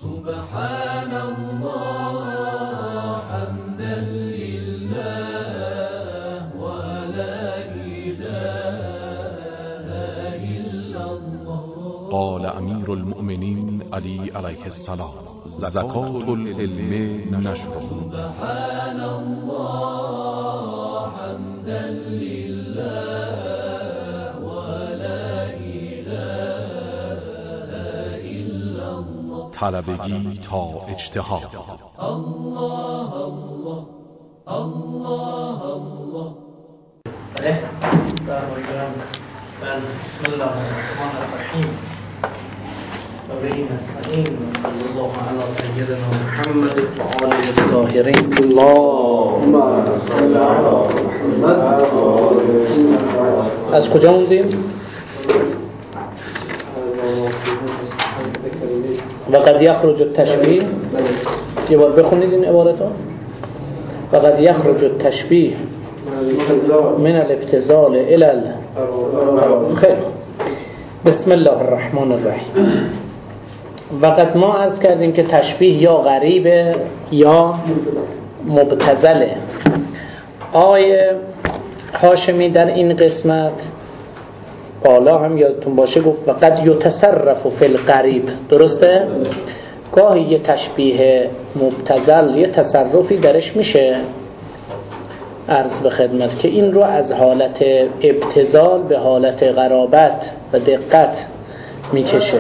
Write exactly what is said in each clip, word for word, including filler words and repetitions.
سبحان الله حمدا لله ولا إله إلا الله. قال امیر المؤمنین علی علیه السلام: زکات العلم نشر. سبحان الله حمدا لله ولا إله إلا الله. طلبگی تا اجتهاد. الله الله الله الله. بسم الله الرحمن الرحیم و به نستعین و صلی الله علی سیدنا محمد و آله الطاهرین. اللهم صل علی محمد. از کجا موندیم؟ و قد یخرج التشبیه. یه بار بخونید این عبارتو. و قد یخرج التشبیه من الابتذال الى ال خیر. بسم الله الرحمن الرحیم. وقت ما عرض کردیم که تشبیه یا غریبه یا مبتذله. آقای هاشمی در این قسمت بالا هم یادتون باشه گفت وقد یتصرف فی الغریب. درسته؟ گاهی یه تشبیه مبتذل یه تصرفی درش میشه. عرض به خدمت که این رو از حالت ابتذال به حالت غرابت و دقت میکشه.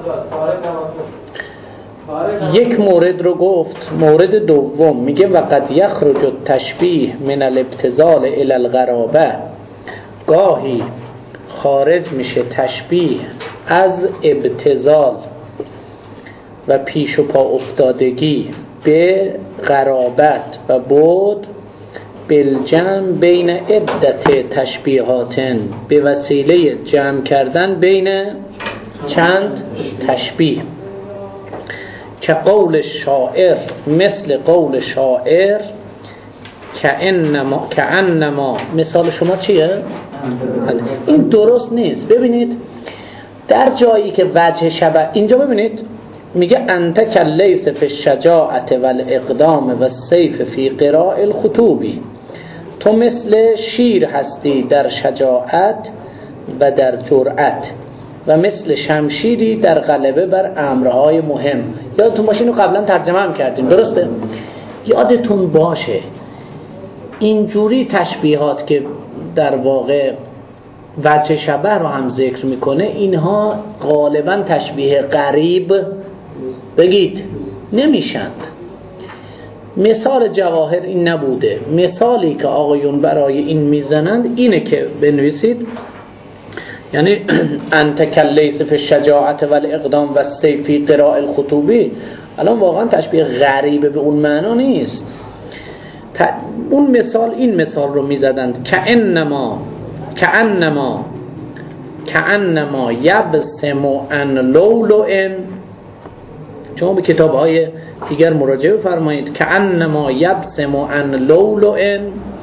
یک مورد رو گفت. مورد دوم میگه وقد یخرج التشبیه من الابتذال الى الغرابه. گاهی خارج میشه تشبیه از ابتذال و پیش و پا افتادگی به غرابت و بود بالجمع بین عدت تشبیهات، به وسیله جمع کردن بین چند تشبیه. که قول شاعر، مثل قول شاعر کأنما کأنما. مثال شما چیه؟ این درست نیست. ببینید در جایی که وجه شبه اینجا ببینید میگه انت کلیس فی الشجاعت والاقدام و السیف فی قراء الخطوبی. تو مثل شیر هستی در شجاعت و در جرأت و مثل شمشیری در غلبه بر امرهای مهم. یادتون باشه اینو قبلا ترجمه هم کردیم. درسته؟ یادتون باشه اینجوری تشبیهات که در واقع وجه شبه رو هم ذکر میکنه اینها غالبا تشبیه غریب بگید نمیشند. مثال جواهر این نبوده. مثالی که آقایون برای این میزنند اینه که بنویسید یعنی انت کلیس فی الشجاعت والاقدام و السیف فی قراء الخطوبی. الان واقعا تشبیه غریب به اون معنا نیست. اون مثال این مثال رو میزدند کأنما کأنما کأنما یبسم عن لؤلؤ. شما به کتاب‌های دیگر مراجعه بفرمایید. کأنما یبسم عن لؤلؤ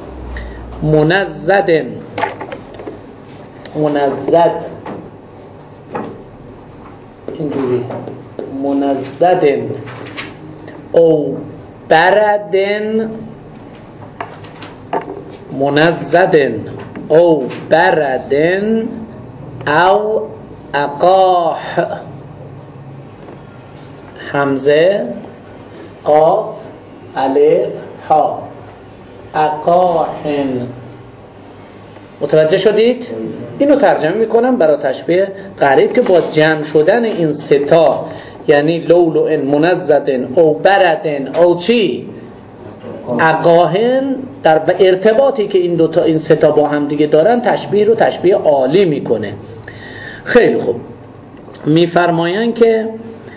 منضد منضد اینجوری منضد او برد منضد او برد او اقاح. حمزه قاف الف ها اقاحن. متوجه شدید؟ اینو ترجمه میکنم برای تشبیه غریب که با جمع شدن این ستا یعنی لؤلؤ منضد او برد او چی اقاحن در ارتباطی که این دوتا این ستا با هم دیگه دارن تشبیه رو تشبیه عالی میکنه. خیلی خوب. میفرماین که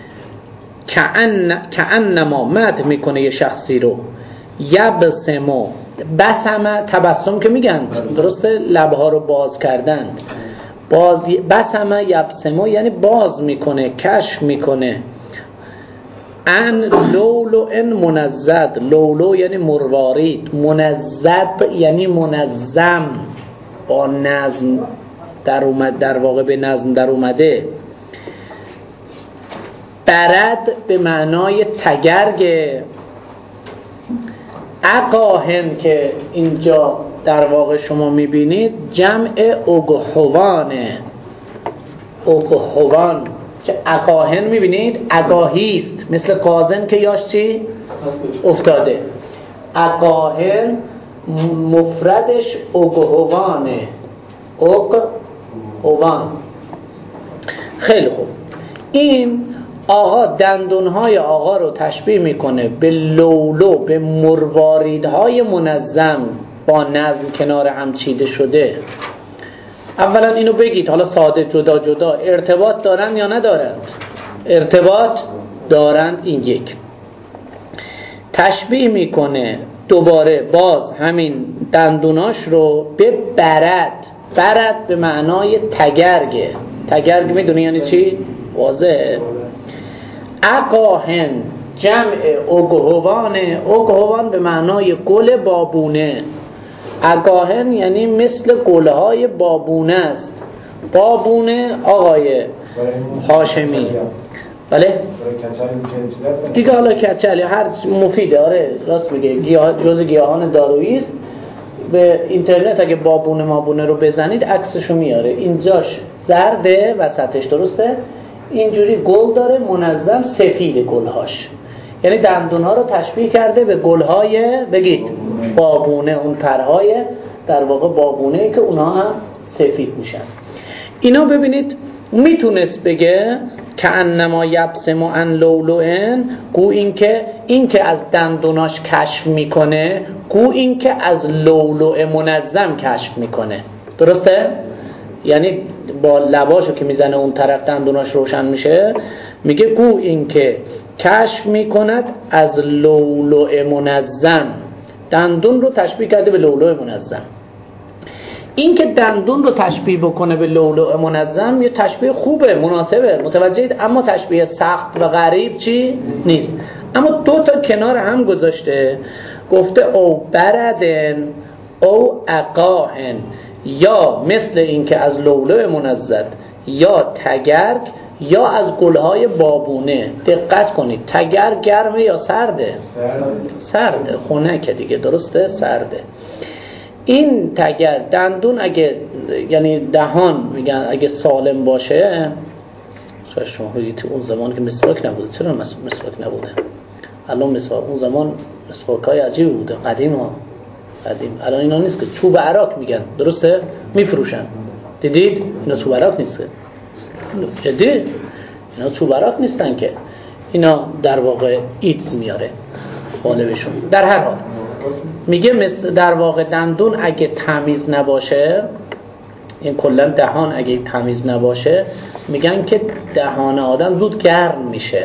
کأن کأنما مد میکنه یه شخصی رو یبسمو. بسمه تبسم که میگن درسته لبها رو باز کردند. باز بسمه یبسمو یعنی باز میکنه کشف میکنه. ان لؤلؤ منضد. لؤلؤ یعنی مروارید. منضد یعنی منظم با نظم در اومد در واقع به نظم در اومده. برد به معنای تگرگ. اقاهن که اینجا در واقع شما میبینید جمع اگهوانه. اگهوان که اقاهن میبینید اگاهیست، مثل قازن که یاش چی؟ افتاده. اقاهن مفردش اگهوانه. اگهوان. خیلی خوب. این آقا دندونهای آقا رو تشبیه میکنه به لولو، به مرواریدهای منظم با نظم کنار هم چیده شده. اولا اینو بگید، حالا ساده جدا جدا ارتباط دارند یا ندارند؟ ارتباط دارند. این یک. تشبیه میکنه دوباره باز همین دندوناش رو به برد. برد به معنای تگرگه. تگرگ میدونی یعنی چی؟ واضحه. اقاهن جمع اگهوانه. اگهوان به معنای گل بابونه. اقاهن یعنی مثل گلهای بابونه است. بابونه آقای هاشمی. بله؟ دیگه حالا کچل هر مفیده. آره راست میگه. گیاه جز گیاهان دارویی است. به اینترنت اگه بابونه مابونه رو بزنید عکسشو میاره. اینجاش زرده وسطش، درسته؟ اینجوری گل داره منظم، سفید گلهاش. یعنی دندونها رو تشبیه کرده به گلهای بگید بابونه، اون پرهای در واقع بابونه که اونها هم سفید میشن. اینا ببینید میتونست بگه که انما یبسم ان لولوئن، گو این که این که از دندوناش کشف میکنه، گو این که از لولو منظم کشف میکنه. درسته؟ یعنی با لباشو که میزنه اون طرف دندوناش روشن میشه، میگه گو این که کشف میکند از لولو منظم. دندون رو تشبیه کرده به لولو منظم. این که دندون رو تشبیه بکنه به لولو منظم یه تشبیه خوبه، مناسبه، متوجهید؟ اما تشبیه سخت و غریب چی؟ نیست. اما دو تا کنار هم گذاشته، گفته او بردن او اقاهن، یا مثل این که از لولو منزد، یا تگرگ، یا از گلهای بابونه. دقت کنید تگرگ گرمه یا سرده؟ سرده. خنکه دیگه، درسته؟ سرده. این تگرگ دندون اگه یعنی دهان میگن اگه سالم باشه، شاید شما بگید اون زمان که مسواک نبوده. چرا مسواک نبوده؟ الان مسواک، اون زمان مسواکای عجیبی بوده، قدیم ها، قدیم. الان اینا نیست که چوب عراق میگن، درسته؟ میفروشن. دیدید؟ اینا چوب عراق نیست. جدی؟ اینا چوب عراق نیستن که. اینا در واقع ایتز میاره غالبشون. در هر حال میگه مثل در واقع دندون اگه تمیز نباشه، این کلا دهان اگه تمیز نباشه، میگن که دهان آدم زود گرم میشه.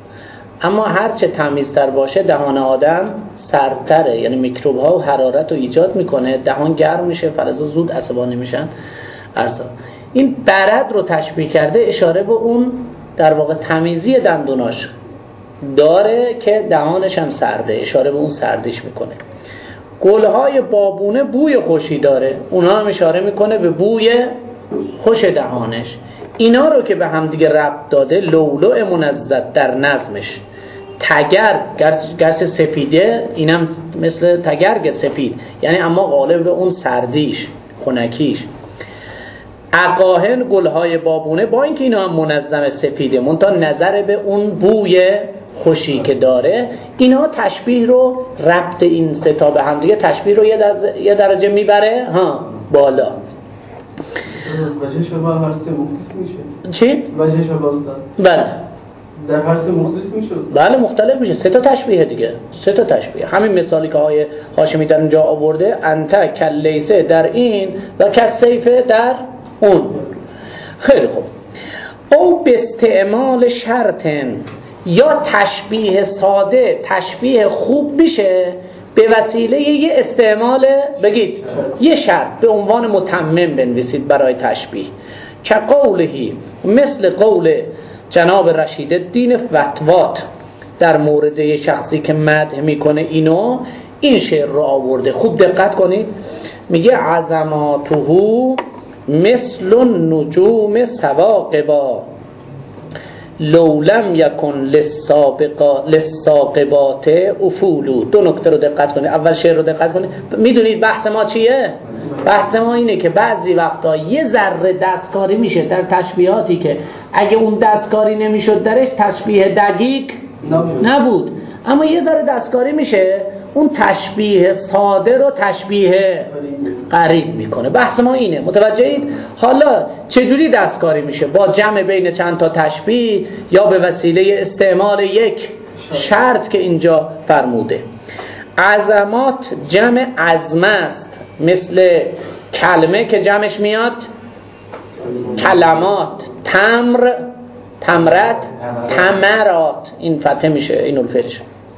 اما هرچه تمیزتر باشه دهان آدم سردتره، یعنی میکروب ها و حرارت رو ایجاد میکنه، دهان گرم میشه، فلزا زود عصبانی میشن. ارزا این برد رو تشبیه کرده، اشاره به اون در واقع تمیزی دندوناش داره که دهانش هم سرده، اشاره به اون سردیش میکنه. گلهای بابونه بوی خوشی داره، اونها هم اشاره میکنه به بوی خوش دهانش. اینا رو که به هم دیگه ربط داده، لولو منزد در نظمش. تگرگ گرچه سفیده، اینم مثل تگرگ سفید، یعنی اما غالب به اون سردیش، خنکیش. اقاهن گلهای بابونه، با اینکه اینا هم منظم سفیده، منتها نظر به اون بوی خوشی که داره، اینا تشبیه رو، ربط این سه تا به هم دیگه تشبیه رو یه درجه, یه درجه میبره ها بالا. وجه شما هر سه مختلف میشه. چی؟ وجه شما باستن. بله. در هر سه مختلف میشه. بله مختلف میشه. سه تا تشبیه دیگه. سه تا تشبیه. همین مثالی که آقای هاشمی در اونجا آورده، انت کلیسه در این و کسیفه در اون. خیلی خوب. او به استعمال شرطن، یا تشبیه ساده، تشبیه خوب میشه به وسیله یه استعمال، بگید یه شرط به عنوان متمم بنویسید برای تشبیه. که قولهی، مثل قول جناب رشید الدین فتوات در مورد یه شخصی که مدح میکنه اینو، این شعر رو آورده. خوب دقت کنید. میگه عظماته مثل نجوم سواقبا لولم یکن للسابقا للساقبات افولو. دو نکته رو دقت کنید. اول شعر رو دقت کنید. میدونید بحث ما چیه؟ بحث ما اینه که بعضی وقتا یه ذره دستکاری میشه در تشبیهاتی که اگه اون دستکاری نمیشد درش تشبیه دقیق نبود، اما یه ذره دستکاری میشه اون تشبیه ساده رو تشبیه قریب میکنه. بحث ما اینه، متوجهید؟ حالا چجوری دستکاری میشه؟ با جمع بین چند تا تشبیه یا به وسیله استعمال یک شرط که اینجا فرموده. عظمات جمع عظمه است، مثل کلمه که جمعش میاد کلمات، تمر تمرت، تمرات، این فتح میشه این الفعلش.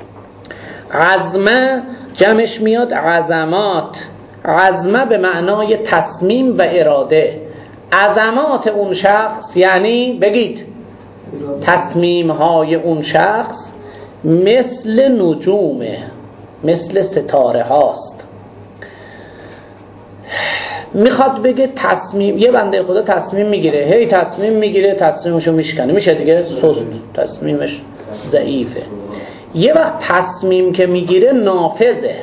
عزمه جمعش میاد عظمات، عزمه به معنای تصمیم و اراده. عظمات اون شخص یعنی بگید تصمیم های اون شخص مثل نجومه، مثل ستاره هاست. میخواد بگه تصمیم، یه بنده خدا تصمیم میگیره، هی تصمیم میگیره تصمیمشو میشکنه، میشه دیگه سست، تصمیمش ضعیفه. یه وقت تصمیم که میگیره نافذه،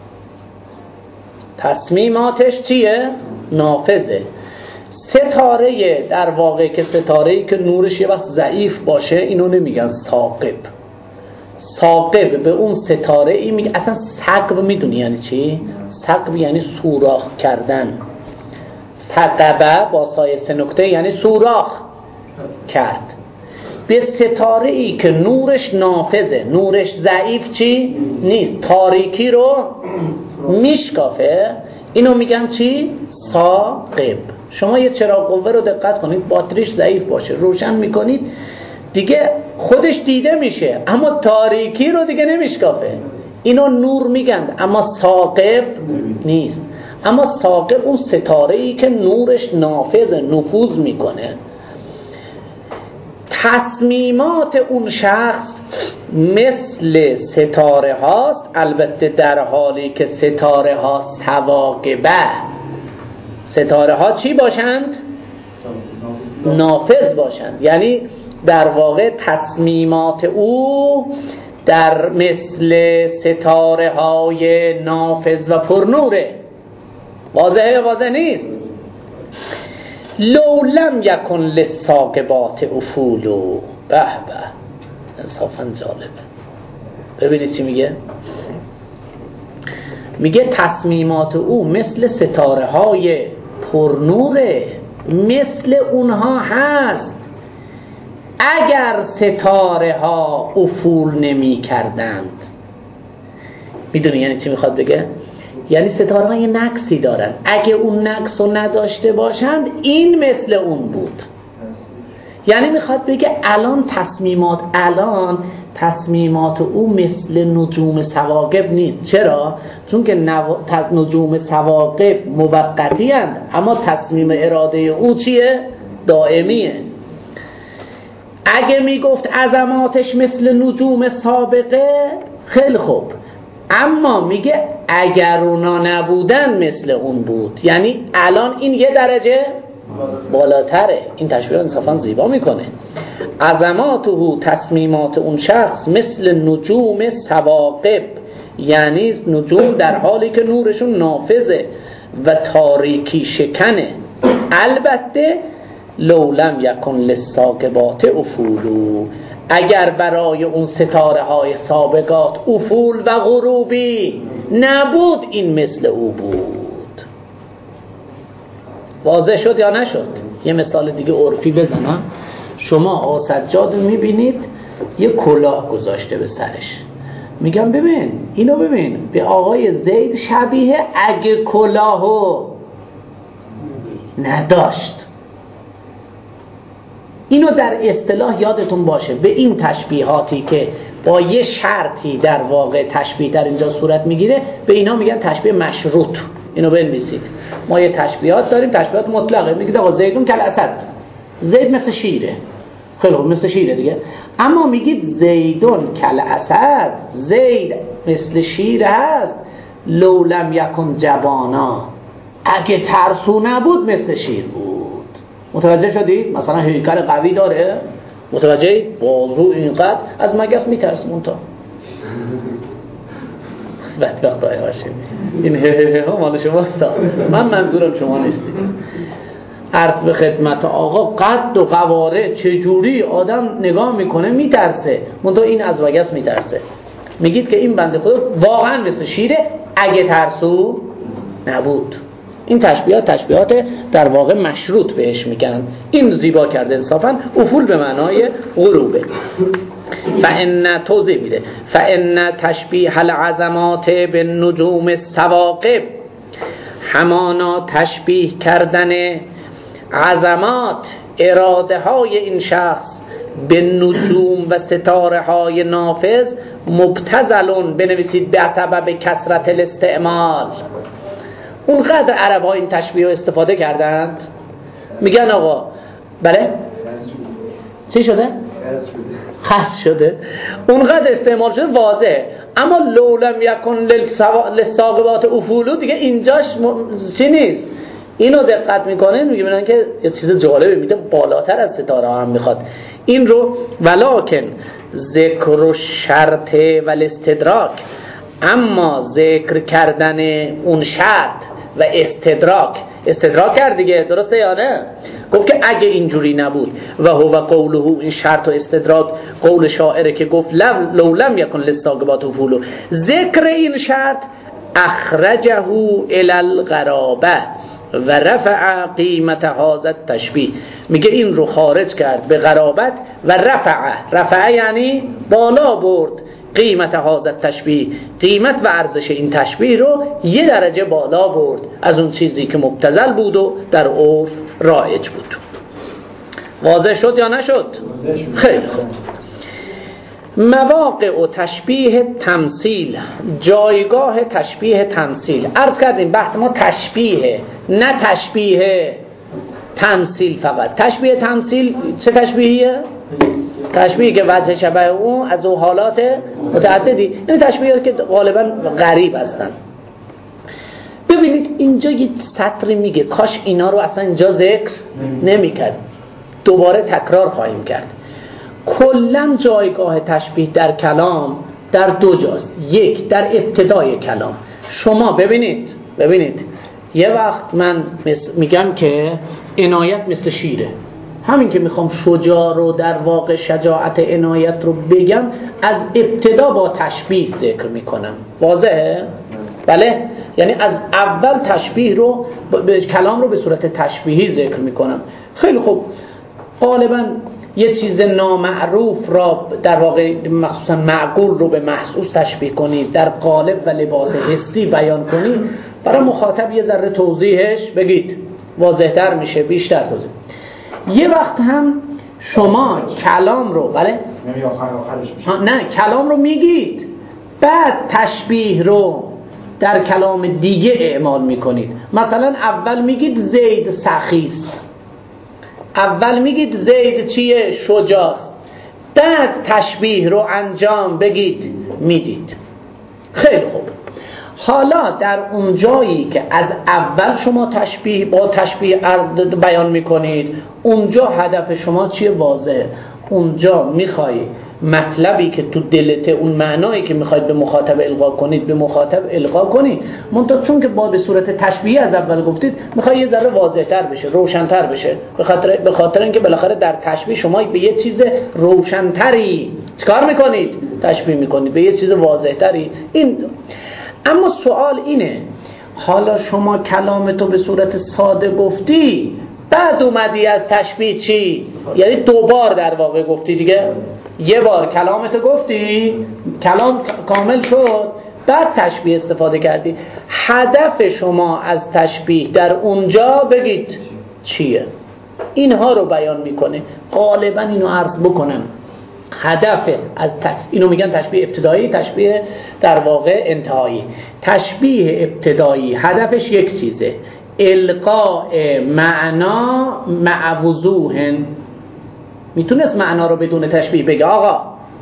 تصمیماتش چیه؟ نافذه. ستاره در واقع که ستاره‌ای که نورش یه وقت ضعیف باشه اینو نمیگن ثاقب. ثاقب به اون ستاره‌ای میگه. اصلا ثقب میدونی یعنی چی؟ ثقب یعنی سوراخ کردن. ثقبه با سایه سه نکته یعنی سوراخ کرد. به ستاره ای که نورش نافذه، نورش ضعیف چی؟ نیست، تاریکی رو میشکافه، اینو میگن چی؟ ثاقب. شما یه چراغ قوه رو دقت کنید، باتریش ضعیف باشه روشن میکنید دیگه خودش دیده میشه اما تاریکی رو دیگه نمیشکافه، اینو نور میگن اما ثاقب نیست. اما ثاقب اون ستاره ای که نورش نافذ، نفوذ میکنه. تصمیمات اون شخص مثل ستاره هاست، البته در حالی که ستاره ها ثواقبه. ستاره ها چی باشند؟ نافذ باشند. یعنی در واقع تصمیمات او در مثل ستاره های نافذ و پرنوره. واضحه یا واضح نیست؟ لو لم یکن للساقبات افولو. به به، انصافا جالبه. ببینید چی میگه؟ میگه تصمیمات او مثل ستاره های پرنوره، مثل اونها هست اگر ستاره ها افول نمی کردند. میدونی یعنی چی میخواد بگه؟ یعنی ستاره ها یه نقصی دارن، اگه اون نقص رو نداشته باشند این مثل اون بود. یعنی میخواد بگه الان تصمیمات الان تصمیمات او مثل نجوم ثواقب نیست. چرا؟ چون که نو... نجوم ثواقب موقتی هستند اما تصمیم اراده او چیه؟ دائمیه. اگه میگفت عظماتش مثل نجوم سابقه خیلی خوب، اما میگه اگر اونا نبودن مثل اون بود. یعنی الان این یه درجه بالاتره. این تشبیه انصافا زیبا میکنه. عظماته، تصمیمات اون شخص مثل نجوم ثواقب، یعنی نجوم در حالی که نورشون نافذه و تاریکی شکنه. البته لو لم یکن للساقبات افولو، اگر برای اون ستاره های سابقات افول و غروبی نبود این مثل او بود. واضح شد یا نشد؟ یه مثال دیگه عرفی بزنم. شما آقا سجاد میبینید یه کلاه گذاشته به سرش، میگم ببین اینو ببین به آقای زید شبیه اگه کلاهو نداشت. اینو در اصطلاح یادتون باشه. به این تشبیهاتی که با یه شرطی در واقع تشبیه در اینجا صورت میگیره به اینا میگن تشبیه مشروط. اینو بنویسید. ما یه تشبیهات داریم، تشبیهات مطلقه. میگید آقا زیدون کل اسد، زید مثل شیره. خیلی خوب، مثل شیره دیگه. اما میگید زیدون کل اسد، زید مثل شیر هست. لو لم یکن جبانا، اگه ترسو نبود مثل شیر بود. متوجه شدید؟ مثلا هیکل قوی داره، متوجه بازو اینقدر از مگس میترس مونتا بدبخت های باشه این هه هه ها مال شماست، من منظورم شما نیستید. عرض به خدمت آقا قد و قواره چجوری آدم نگاه میکنه میترسه، منتها این از مگس میترسه. میگید که این بنده خدا واقعا مثل شیره اگه ترسو نبود. این تشبیهات تشبیهات در واقع مشروط بهش میگن. این زیبا کرده انصافا افول به معنای غروبه. فإن توضیح میده فإن تشبیه العظمات به نجوم السواقب، همانا تشبیه کردن عظمات اراده های این شخص به نجوم و ستاره های نافذ مبتذلون، بنویسید به سبب کثرت الاستعمال. اونقدر عرب ها این تشبیه رو استفاده کردند، میگن آقا بله چی شده؟ خاص شده، اونقدر استعمال شده واضحه. اما لولم یکن للساقبات افولو دیگه اینجاش م... چی نیست. اینو دقت میکنه میگن که یه چیز جالبه، میده بالاتر از ستاره هم میخواد این رو. ولکن ذکر و شرط و الاستدراک، اما ذکر کردن اون شرط و استدراک، استدراک کرد دیگه، درسته یا نه؟ گفت که اگه اینجوری نبود و هو قوله، این شرط و استدراک قول شاعره که گفت لو لم یکن للساقبات افولو، ذکر این شرط اخرجه الی الغرابه و رفع قیمت هذا التشبیه، میگه این رو خارج کرد به غرابت و رفع، رفع یعنی بالا برد، قیمت هذا التشبیه، قیمت و ارزش این تشبیه رو یه درجه بالا برد از اون چیزی که مبتذل بود و در عرف رایج بود. واضح شد یا نشد؟ خیلی خوب. مواقع و تشبیه تمثیل، جایگاه تشبیه تمثیل. عرض کردیم بحث ما تشبیه، نه تشبیه تمثیل فقط. تشبیه تمثیل چه تشبیهیه؟ تشبیهی که وجه شبه اون از اون حالات متعددی، این تشبیهات که غالبا غریب هستن. ببینید اینجا یه سطری میگه کاش اینا رو اصلا اینجا ذکر نمی کرد، دوباره تکرار خواهیم کرد. کلن جایگاه تشبیه در کلام در دو جاست. یک در ابتدای کلام. شما ببینید ببینید یه وقت من میگم که عنایت مثل شیره، همین که میخوام شجاع رو در واقع شجاعت عنایت رو بگم از ابتدا با تشبیه ذکر میکنم. واضحه؟ بله، یعنی از اول تشبیه رو به کلام رو به صورت تشبیهی ذکر میکنم. خیلی خوب. غالبا یه چیز نامعروف را در واقع مخصوصا معقول رو به محسوس تشبیه کنید، در قالب و لباس حسی بیان کنید، برای مخاطب یه ذره توضیحش بگید، واضح‌تر میشه، بیشتر توضیح. یه وقت هم شما کلام رو بله نه کلام رو میگید بعد تشبیه رو در کلام دیگه اعمال میکنید. مثلا اول میگید زید سخیست، اول میگید زید چیه؟ شجاست، بعد تشبیه رو انجام بگید میدید. خیلی خوب. حالا در اون جایی که از اول شما تشبیه با تشبیه بیان میکنید، اونجا هدف شما چیه؟ واضحه. اونجا میخوای مطلبی که تو دلته، اون معنایی که میخواید به مخاطب القا کنید به مخاطب القا کنید، منتها چون که با به صورت تشبیه از اول گفتید میخوای یه ذره واضح‌تر بشه، روشن‌تر بشه، به خاطر به خاطر اینکه بالاخره در تشبیه شما به یه چیز روشن‌تری چیکار میکنید؟ تشبیه میکنید به یه چیز واضح‌تری. این اما سوال اینه، حالا شما کلامتو به صورت ساده گفتی، بعد اومدی از تشبیه چی؟ یعنی دو بار در واقع گفتی دیگه. یه بار کلامتو گفتی، کلام کامل شد، بعد تشبیه استفاده کردی. هدف شما از تشبیه در اونجا بگید چیه؟ اینها رو بیان میکنه. غالبا اینو عرض بکنم، هدف از ت... اینو میگن تشبیه ابتدایی، تشبیه در واقع انتهایی. تشبیه ابتدایی هدفش یک چیزه، القاء معنا مع وضوح. میتونست معنا رو بدون تشبیه بگه. آقا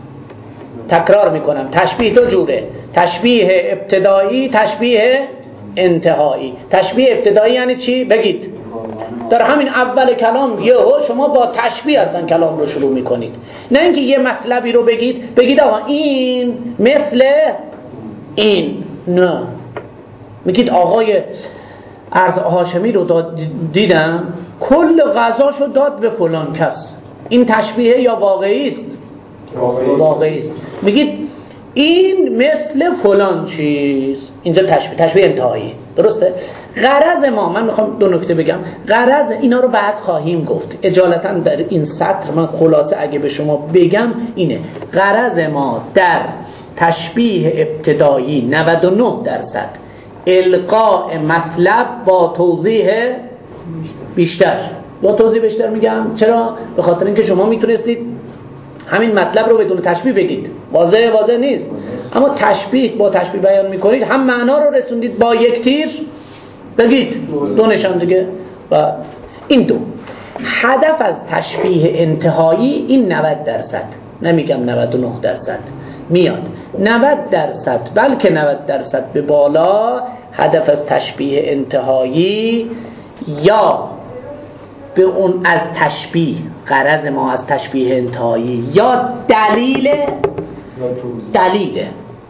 تکرار میکنم، تشبیه دو جوره، تشبیه ابتدایی، تشبیه انتهایی. تشبیه ابتدایی یعنی چی؟ بگید. در همین اول کلام یهو شما با تشبیه اصلا کلام رو شروع میکنید، نه اینکه یه مطلبی رو بگید بگید آقا این مثل این، نه، میگید آقای ارز هاشمی رو داد دیدم کل غذاشو داد به فلان کس، این تشبیه یا واقعی است؟ واقعی است. میگید این مثل فلان چیز، اینجا تشبیه تشبیه انتهایی، درسته؟ غرض ما، من میخوام دو نکته بگم، غرض اینا رو بعد خواهیم گفت، اجالتا در این سطر من خلاصه اگه به شما بگم اینه، غرض ما در تشبیه ابتدایی نود و نه درصد القاء مطلب با توضیح بیشتر. با توضیح بیشتر میگم چرا؟ به خاطر اینکه شما میتونستید همین مطلب رو بدون تشبیه بگید، واضح واضح نیست، اما تشبیه با تشبیه بیان میکنید، هم معنا رو رسوندید با یک تیر بگید دو نشان دیگه. و این دو هدف از تشبیه انتهایی این نود درصد، نمیگم نود و نه درصد میاد، نود درصد بلکه نود درصد به بالا هدف از تشبیه انتهایی یا به اون از تشبیه، غرض ما از تشبیه انتهایی یا دلیل دلیل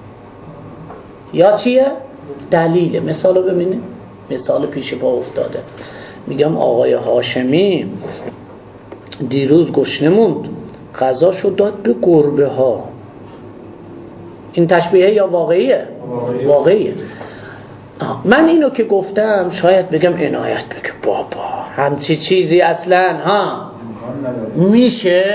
یا چیه؟ دلیل. مثال رو ببینید، مثال پیش پا افتاده، میگم آقای هاشمی دیروز گشنه موند غذاشو داد به گربه ها، این تشبیه یا واقعیه؟ واقعیه, واقعیه. من اینو که گفتم شاید بگم عنایت بگه بابا همچی چیزی اصلا ها میشه؟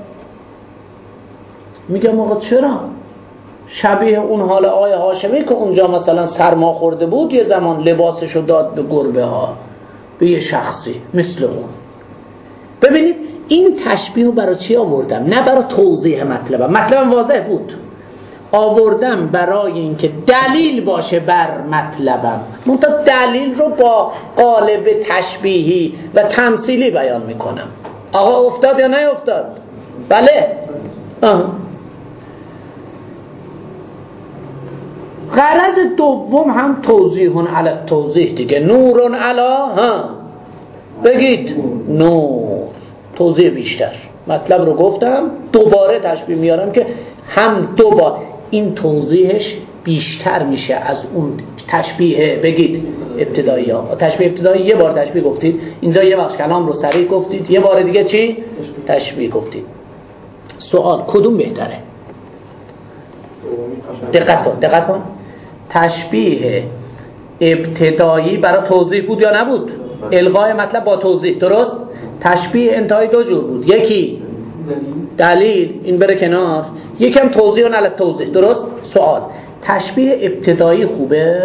میگم آقا چرا؟ شبیه اون حال آقای هاشمی که اونجا مثلا سرما خورده بود یه زمان لباسشو داد به گربه ها، به یه شخصی مثل اون. ببینید این تشبیه رو برای چی آوردم؟ نه برای توضیح مطلبم، مطلبم واضح بود، آوردم برای اینکه دلیل باشه بر مطلبم، منتها دلیل رو با قالب تشبیهی و تمثیلی بیان میکنم. آقا افتاد یا نه افتاد؟ بله. آه. غرض دوم هم توضیحون علی توضیح دیگه، نورون علا ها بگید نور، توضیح بیشتر. مطلب رو گفتم دوباره تشبیه میارم که هم دوباره این توضیحش بیشتر میشه از اون تشبیه بگید ابتدایی ها. تشبیه ابتدایی یه بار تشبیه گفتید، اینجا یه وقت کلام رو سریع گفتید، یه بار دیگه چی؟ تشبیه گفتید. سوال کدوم بهتره؟ دقت کن دقت کن تشبیه ابتدایی برای توضیح بود یا نبود؟ الغای مطلب با توضیح، درست؟ تشبیه انتهایی دو جور بود، یکی دلیل این بره کنار، یکم توضیح و نلت توضیح، درست؟ سوال تشبیه ابتدایی خوبه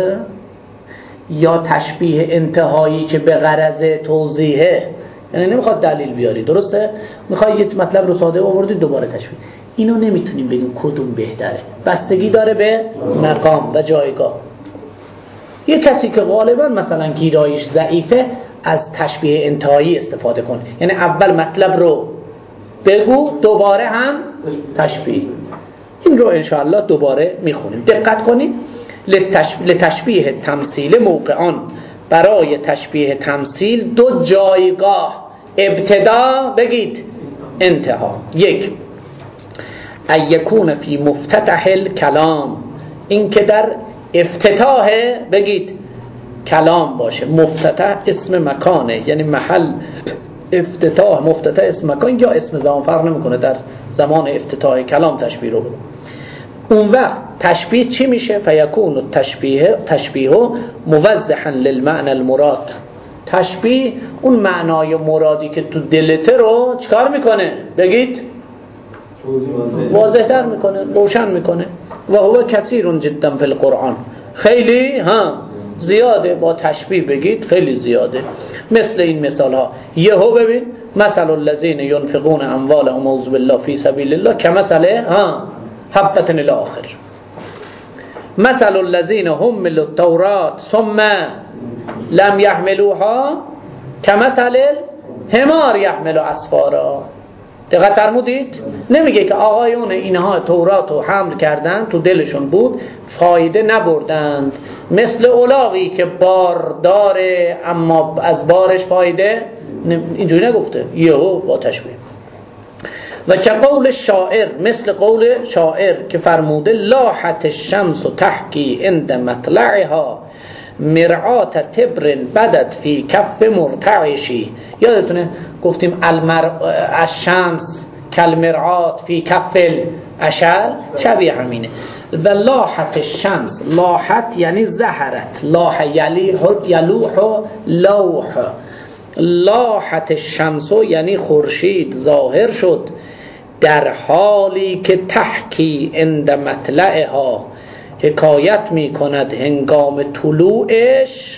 یا تشبیه انتهایی که به غرض توضیحه؟ یعنی نمیخواد دلیل بیاری، درسته؟ میخوای یه مطلب رو ساده آوردی دوباره تشبیه. اینو نمیتونیم بگیم کدوم بهتره، بستگی داره به مقام و جایگاه. یه کسی که غالبا مثلا گیرایش ضعیفه از تشبیه انتهایی استفاده کن، یعنی اول مطلب رو بگو دوباره هم تشبیه. این رو انشاءالله دوباره میخونیم. دقت کنید لتشبیه تمثیل موقعان، برای تشبیه تمثیل دو جایگاه ابتدا بگید انتها. یک ایکون فی مفتتح الکلام، این که در افتتاح بگید کلام باشه. مفتتح اسم مکانه، یعنی محل افتتاح، مفتتح اسم مکان یا اسم زمان، فرق نمیکنه، در زمان افتتاح کلام تشبیه رو بگو. اون وقت تشبیه چی میشه؟ فیکون التشبیه تشبیه موضحا للمعنى المراد، تشبیه اون معنای مرادی که تو دلته رو چکار میکنه؟ بگید واضح تر میکنه، روشن میکنه. و هو کثیر جدا فی القرآن، خیلی ها زیاده، با تشبیه بگید خیلی زیاده. مثل این مثال ها یهو ببین مثل الذین ينفقون اموالهم اعوذ بالله فی سبیل الله کمثل ها حبة الی آخر. مثل الذین حملوا التوراة ثم لم يحملوها کمثل الحمار يحمل اسفارا. دقت فرمودید؟ نمیگه که آقایون اینها تورات رو حمل کردن، تو دلشون بود، فایده نبردند، مثل الاغی که بار داره اما از بارش فایده اینجوری نگفته، یهو با تشبیه. و که قول شاعر، مثل قول شاعر که فرموده لاحت الشمس و تحکی عند مطلعها مرعات تبر بدت فی کف مرتعشی. یادتونه گفتیم المر... الشمس کالمرعات فی کف الاشل، شبیه همینه. و لاحت الشمس، لاحت یعنی زهرت، لاح یلوح لوح، لاحت الشمس یعنی خورشید ظاهر شد در حالی که تحکی عند مطلعها، حکایت می کند هنگام طلوعش،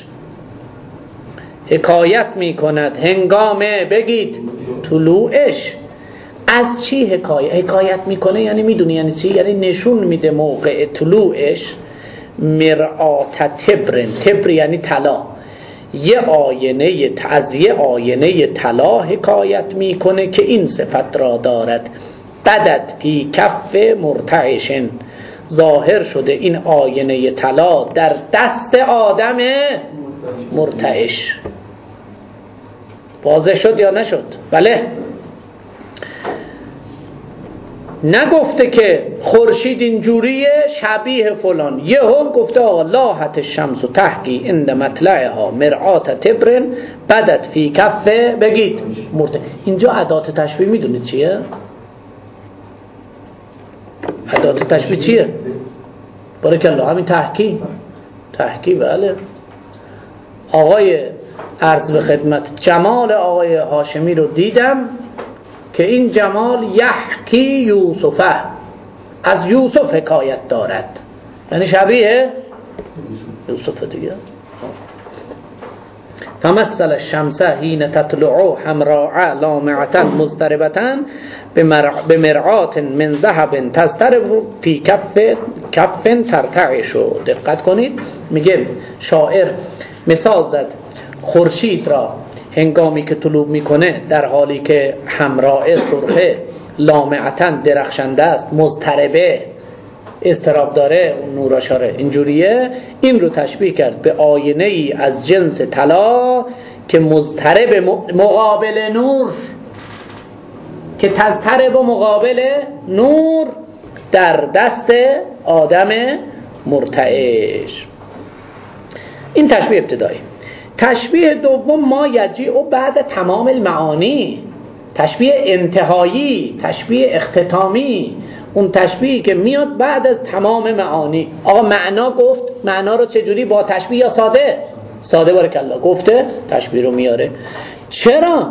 حکایت می کند هنگام، بگید طلوعش. از چی حکایت حکایت میکنه؟ یعنی میدونی یعنی چی؟ یعنی نشون میده موقع طلوعش. مرآت تبر، تبر یعنی طلا، یه آینه، از یه آینه طلا حکایت میکنه که این صفت را دارد. بدت فی کف مرتعشن، ظاهر شده این آینه طلا در دست آدم مرتعش. واضح شد یا نشد؟ بله. نگفته که خورشید اینجوریه شبیه فلان، یه هم گفته آقا لاحت الشمس و تحکی عند مطلعها مرآت تبر بدت فی کف، بگید مرتعش. اینجا ادات تشبیه میدونید چیه؟ ادات تشبیه چیه؟ بارکالله، همین تحکی. تحکی، بله. آقای عرض به خدمت جمال آقای هاشمی رو دیدم که این جمال یحکی یوسفه، از یوسف حکایت دارد، یعنی شبیه یوسف دیگه. فمثل الشمس حین تطلع حمراء لامعة مضطربة بمرعات من ذهب تضطرب فی کف کف ترتعش. دقت کنید، میگه شاعر مثال زد خورشید را هنگامی که طلوع میکنه در حالی که حمراء سرخه، لامعتن درخشنده است، مضطربه اضطراب داره، اون نوراشاره اینجوریه. این رو تشبیه کرد به آینه ای از جنس طلا که مضطرب مقابل نور، که تضطرب و مقابل نور در دست آدم مرتعش. این تشبیه ابتدایی. تشبیه دوم ما یجیء بعد تمام المعانی، تشبیه انتهایی، تشبیه اختتامی، اون تشبیه که میاد بعد از تمام معانی. آقا معنا گفت، معنا رو چجوری؟ با تشبیه یا ساده؟ ساده بارکالله گفته تشبیه رو میاره. چرا؟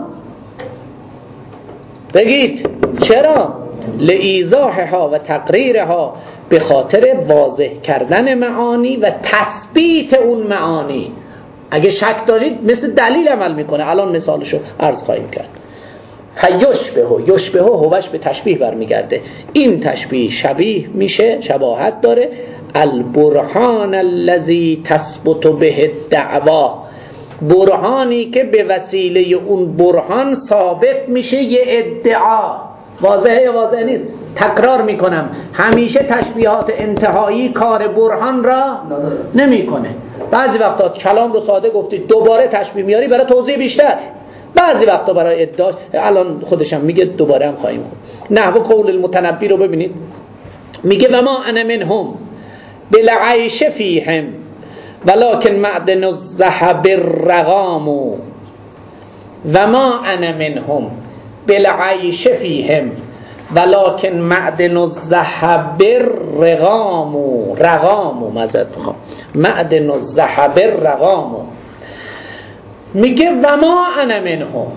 بگید چرا؟ لایضاحها و تقریرها، به خاطر واضح کردن معانی و تثبیت اون معانی. اگه شک دارید مثل دلیل عمل میکنه. الان مثالشو عرض خواهیم کرد. یشبهه، یشبهه هوش به تشبیه برمیگرده. این تشبیه شبیه میشه، شباهت داره. البرهان الذی تثبت به الدعوا، برهانی که به وسیله اون برهان ثابت میشه یه ادعا. واضحه یا واضح نیست؟ تکرار میکنم، همیشه تشبیهات انتهایی کار برهان را نمیکنه. بعضی وقتا کلام رو ساده گفتید دوباره تشبیه میاری برای توضیح بیشتر، بعضی وقتا برای ادعا. الان خودشم میگه، دوباره هم خواهیم خود. نحو قول المتنبی رو ببینید، میگه و ما انا منهم بالعیش فیهم ولکن معدن الذهب الرغام. و ما انا منهم بالعیش فیهم ولکن معدن الذهب الرغام. رغام مزد بخوام، معدن الذهب الرغام. میگه و ما انا منهم،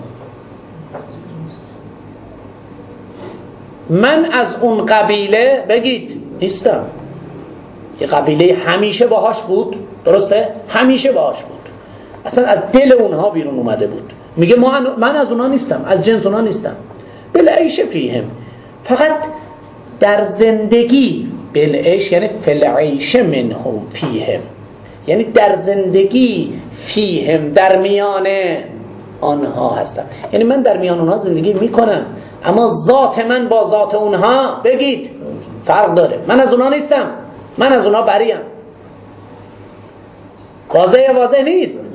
من از اون قبیله، بگید نیستم. یه قبیله همیشه باهاش بود، درسته؟ همیشه باهاش بود، اصلا از دل اونها بیرون اومده بود. میگه من از اونها نیستم، از جنس اونها نیستم. بالعیش فیهم، فقط در زندگی. بالعیش یعنی فالعیش منهم فیهم، یعنی در زندگی. فیهم در میان آنها هستم، یعنی من در میان آنها زندگی میکنم، اما ذات من با ذات اونها، بگید فرق داره. من از اونها نیستم، من از اونها بریم. واضح واضح نیست؟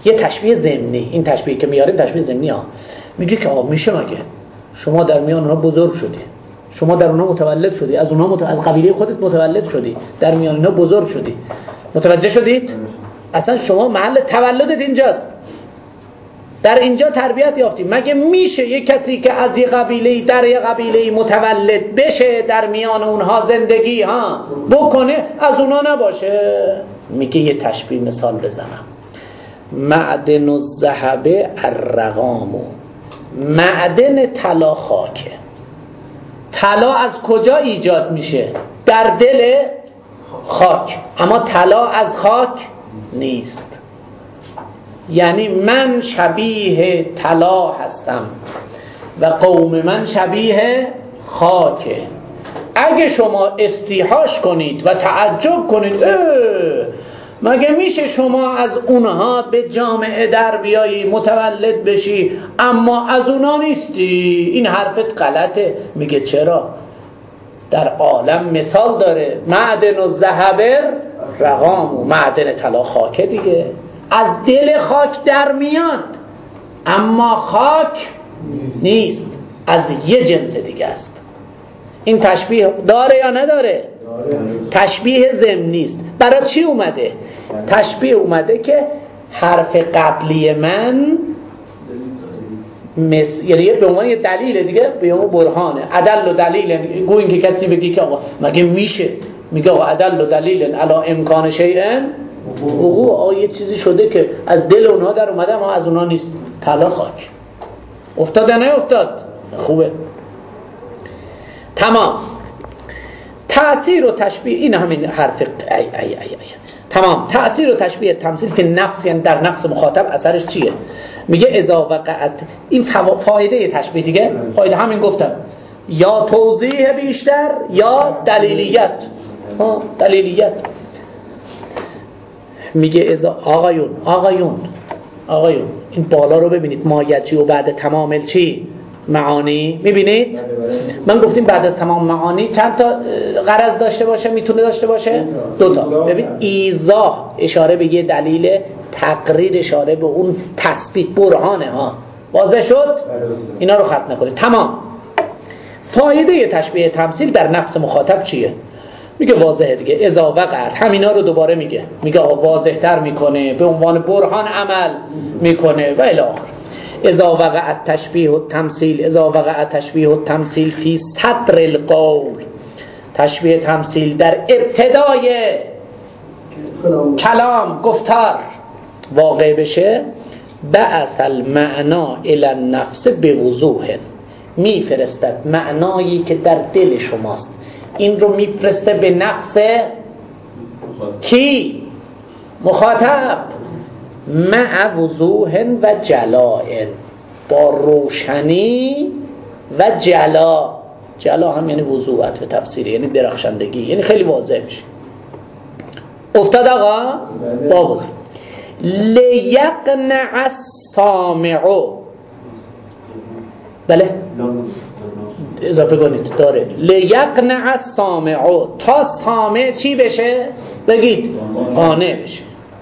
یه تشبیه ضمنی. این تشبیه که میاریم تشبیه ضمنی ها. میگه که آه میشه مگه شما در میان اونها بزرگ شدی، شما در اونها متولد شدی، از اونها مت... از قبیله خودت متولد شدی، در میان اونها بزرگ شدی. متوجه شدید؟ اصلا شما محل تولدت اینجاست، در اینجا تربیت یافتی. مگه میشه یک کسی که از یک قبیله در یک قبیله متولد بشه در میان اونها زندگی ها بکنه از اونها نباشه؟ میگه یه تشبیه مثال بزنم. معدن الذهب الرقام، معدن طلا خاکه. طلا از کجا ایجاد میشه؟ در دل خاک، اما طلا از خاک نیست. یعنی من شبیه طلا هستم و قوم من شبیه خاکه. اگه شما استیحاش کنید و تعجب کنید اه مگه میشه شما از اونها به جامعه در بیایی متولد بشی اما از اونها نیستی، این حرفت غلطه. میگه چرا؟ در عالم مثال داره. معدن الذهب رقام، و معدن طلا خاکه دیگه، از دل خاک در میاد اما خاک نیست، از یه جنس دیگه است. این تشبیه داره یا نداره؟ تشبیه ضمنی است. برای چی اومده؟ تشبیه اومده که حرف قبلی من مس... یعنی به عنوان یه دلیل دیگه، به عنوان برهانه. عدل و دلیل، گویا اینکه کسی بگی که آقا مگه میشه، میگه آقا عدل و دلیل علی امکان شیء وقوع، آقا یه چیزی شده که از دل اونها در اومده اما از اونها نیست. طلا خاک افتاده نه افتاد؟ خوبه. تمام. تأثیر و تشبیه، این همین حرف ای ای ای ای. تمام. تأثیر و تشبیه تمثیل که نفس، یعنی در نفس مخاطب اثرش چیه؟ میگه اذا وقعت، این فایده تشبیه دیگه، فایده همین گفتم، یا توضیح بیشتر یا دلیلیت. ها دلیلیت. میگه اذا آقایون آقایون آقایون این بالا رو ببینید، مایچی و بعد تمام چی؟ معانی. میبینید؟ من گفتیم بعد از تمام معانی چند تا غرض داشته باشه، میتونه داشته باشه؟ دو تا. ببین ایضاح اشاره به یه دلیل، تقریر اشاره به اون تثبیت، برهانه. ها واضح شد؟ اینا رو خط نکنید. تمام. فایده تشبیه تمثیل در نفس مخاطب چیه؟ میگه واضحه دیگه. اذا وقعت، همینا رو دوباره میگه، میگه واضح تر میکنه، به عنوان برهان عمل میکنه و الی آخر. اذا وقعت تشبیه و تمثیل، اذا وقعت تشبیه و تمثیل فی صدر القول، تشبیه تمثیل در ابتدای کلام، گفتار واقع بشه، بعث المعنا الی النفس بوضوح، میفرستد معنایی که در دل شماست، این رو میفرسته به نفس کی؟ مخاطب. مع وضوح و جلاء، با روشنی و جلا. جلا هم یعنی وضوحت و تفسیری، یعنی درخشندگی، یعنی خیلی واضح میشه. افتاد آقا؟ با بزرگ. لیقنع السامع، بله اضافه کنید داره. لیقنع السامع، تا سامع چی بشه؟ بگید قانع بشه.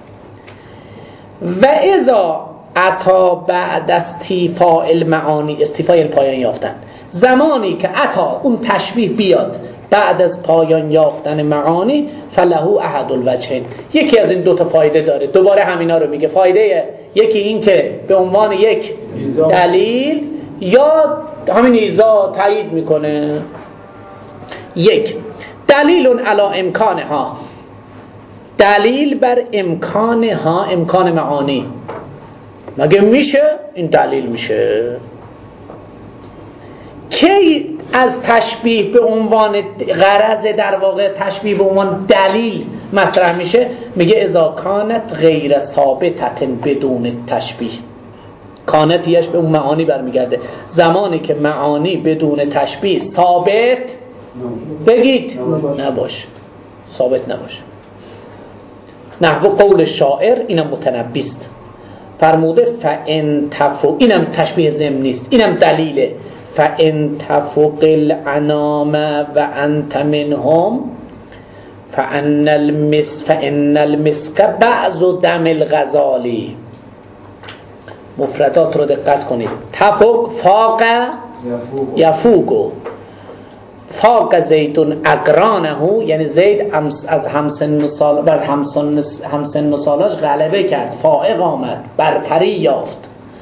و اذا عطا بعد استیفاء المعانی، استیفاء یعنی پایان یافتن، زمانی که عطا اون تشبیه بیاد بعد از پایان یافتن معانی، فله احد الوجهین، یکی از این دو تا فایده داره. دوباره همینا رو میگه. فایده یکی این که به عنوان یک دلیل یا همین ایزا تایید میکنه. یک دلیل علی امکانها، دلیل بر امکانها، امکان معانی. مگه میشه؟ این دلیل میشه. کی از تشبیه به عنوان غرض، در واقع تشبیه به عنوان دلیل مطرح میشه؟ میگه اذا کانت غیر ثابتة بدون تشبیه. کانت یش به اون معانی برمیگرده. زمانی که معانی بدون تشبیه ثابت بگید نباشه، ثابت نباشه. نحو قول شاعر، اینم متنبیست، فرموده فان تفو، اینم تشبیه ضمنی است، اینم دلیله. فان تفق الانام و انت منهم فان المس فان المسك بعض دم الغزالی. مفردات رو دقت کنید. تفوق فاق یفوقو، فاق زیدون اقرانه، یعنی زید از همسن سال بر همسن همسن سالاش غلبه کرد، فائق آمد، برتری یافت.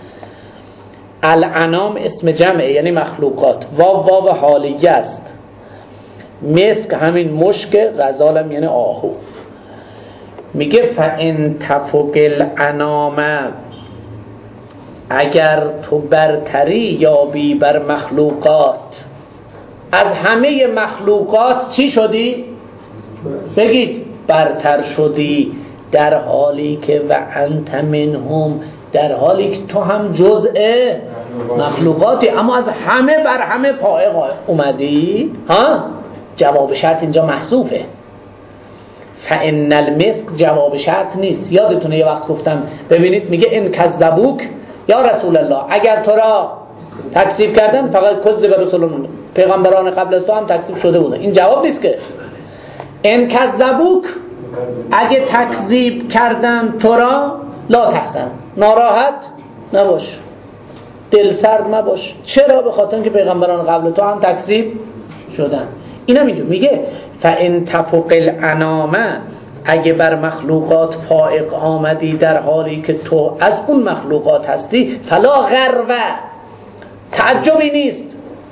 الانام اسم جمعه یعنی مخلوقات، واو واو حالیه است. مسک همین مشک، غزالم یعنی آهو. میگه فان تفوق الانام، اگر تو برتری یابی بر مخلوقات، از همه مخلوقات چی شدی؟ بگید برتر شدی، در حالی که و انت منهم، در حالی که تو هم جزء مخلوقاتی، اما از همه بر همه فائق اومدی. ها جواب شرط اینجا محذوفه. فان المسک جواب شرط نیست. یادتونه یه وقت گفتم ببینید میگه ان کذبوک یا رسول الله، اگر تو را تکذیب کردن، فقط کذب رسولون، پیغمبران قبل از تو هم تکذیب شده بودن. این جواب نیست که ان کذبوک، اگه تکذیب کردن تو را، لا تحزن، ناراحت نباش، دل سرد مباش. چرا؟ به خاطر اینکه پیغمبران قبل تو هم تکذیب شدن. اینا میگه میگه فان تفوق الانام، اگه بر مخلوقات فائق آمدی در حالی که تو از اون مخلوقات هستی، فلا غرو، تعجبی نیست.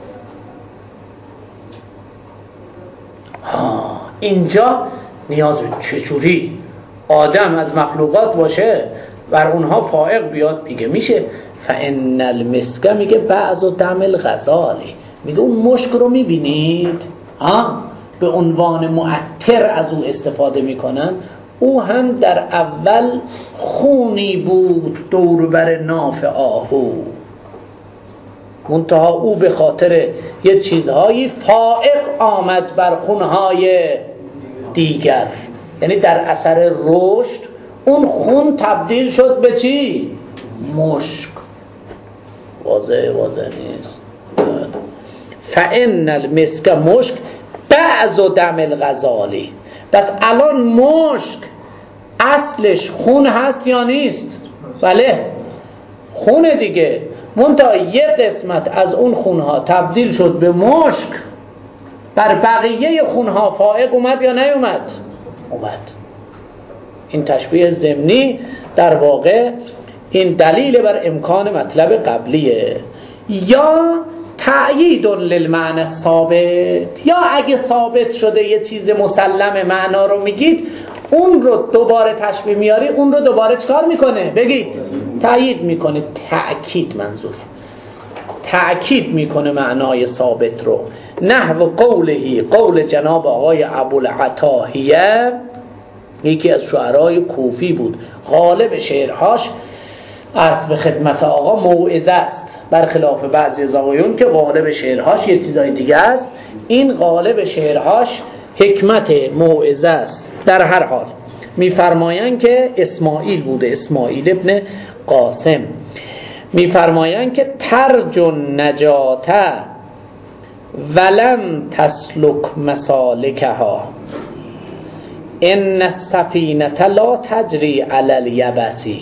ها اینجا نیاز به چجوری آدم از مخلوقات باشه بر اونها فائق بیاد، میگه میشه. فان المسک، میگه بعض دم الغزالی، میگه اون مشک رو میبینید ها به عنوان معطر از او استفاده میکنن، او هم در اول خونی بود دور بر ناف آهو، منتها او به خاطر یه چیزهایی فائق آمد بر خونهای دیگر، یعنی در اثر رشد اون خون تبدیل شد به چی؟ مشک. واضح واضح نیست. فان المسک مشک بعض دم الغزالی، بس الان مشک اصلش خون هست یا نیست؟ بله خونه دیگه، منتها یه قسمت از اون خونها تبدیل شد به مشک، بر بقیه خونها فائق اومد یا نیومد؟ اومد. این تشبیه ضمنی در واقع این دلیل بر امکان مطلب قبلیه. یا تأیید للمعنی ثابت، یا اگه ثابت شده یه چیز مسلم معنا رو میگید، اون رو دوباره تشبیه میاری، اون رو دوباره چکار میکنه؟ بگید تأیید میکنه، تأکید منظور، تأکید میکنه معنای ثابت رو. نحو قولهی، قول جناب آقای ابوالعتاهیه، یکی از شعرای کوفی بود، غالب شعرهاش عرض به خدمت آقا موعظه است، برخلاف بعضی زوایون که غالب شعرهاش یه چیزای دیگه است. این غالب شعرهاش حکمت موعظه است. در هر حال میفرمایند که اسماعیل بوده، اسماعیل ابن قاسم، میفرمایند که ترج النجات ولم تسلک مسالکها، ان السفینه لا تجری علی الیبسی.